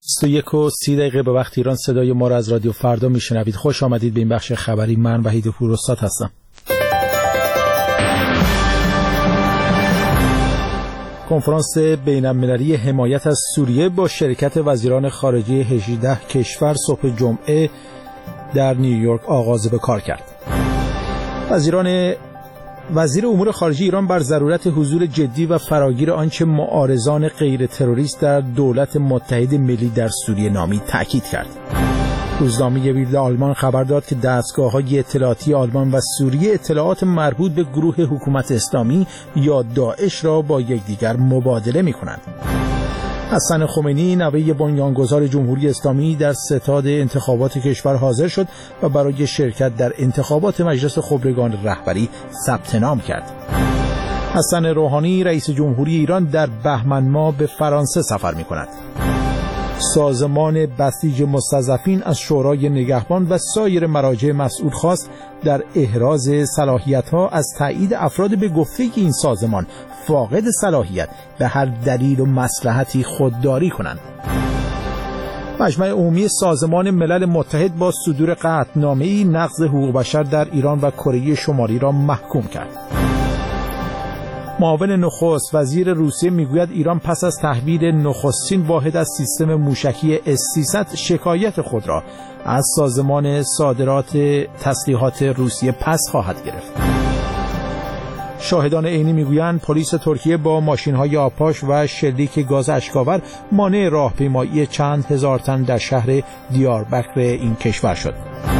21:30 به وقت ایران صدای ما را از رادیو فردا میشنوید. خوش آمدید به این بخش خبری. من وحید پوراستاد هستم. کنفرانس بین‌المللی حمایت از سوریه با شرکت وزیران خارجه 18 کشور صبح جمعه در نیویورک آغاز به کار کرد. وزیر امور خارجه ایران بر ضرورت حضور جدی و فراگیر آنچه معارضان غیر تروریست در دولت متحد ملی در سوریه نامید تأکید کرد. روزنامه بیلد آلمان خبر داد که دستگاه‌های اطلاعاتی آلمان و سوریه اطلاعات مربوط به گروه حکومت اسلامی یا داعش را با یکدیگر مبادله می‌کنند. حسن خمینی نوه بنیانگذار جمهوری اسلامی در ستاد انتخابات کشور حاضر شد و برای شرکت در انتخابات مجلس خبرگان رهبری ثبت نام کرد. حسن روحانی رئیس جمهوری ایران در بهمن ماه به فرانسه سفر می‌کند. سازمان بسیج مستضعفین از شورای نگهبان و سایر مراجع مسئول خواست در احراز صلاحیت‌ها از تایید افراد به گفته که این سازمان فاقد صلاحیت به هر دلیل و مصلحتی خودداری کنند. مجمع عمومی سازمان ملل متحد با صدور قطعنامه‌ای نقض حقوق بشر در ایران و کره شمالی را محکوم کرد. معاون نخست وزیر روسیه میگوید ایران پس از تحویل نخستین واحد از سیستم موشکی S-300 شکایت خود را از سازمان صادرات تسلیحات روسیه پس خواهد گرفت. شاهدان عینی میگویند پلیس ترکیه با ماشین‌های آبپاش و شلیک گاز اشک‌آور مانع راهپیمایی چند هزار تن در شهر دیاربکر این کشور شد.